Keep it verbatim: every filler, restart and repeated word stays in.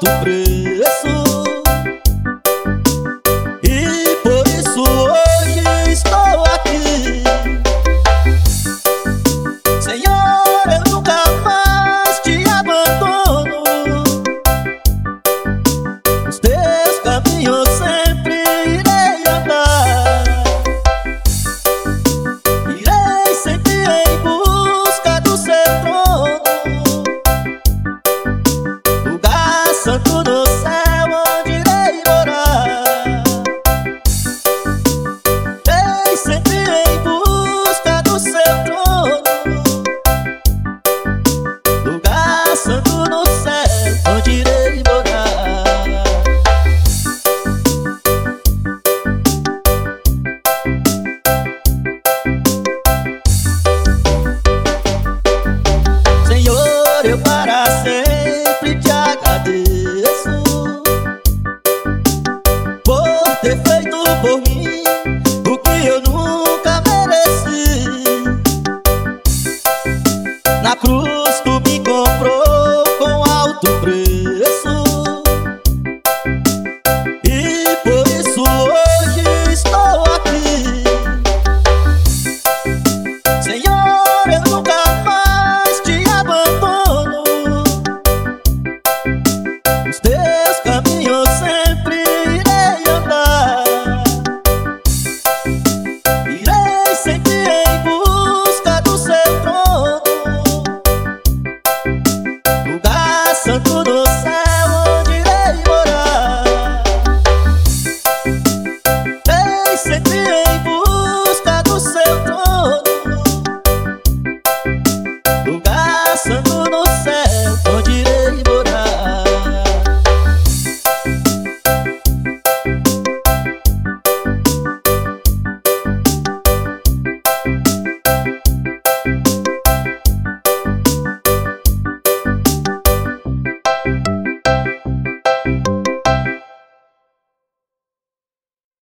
alto preço, e por isso hoje estou aqui. Senhor, eu nunca mais te abandono, os teus caminhos sempre irei andar. Irei sempre em busca do seu trono, lugar santo do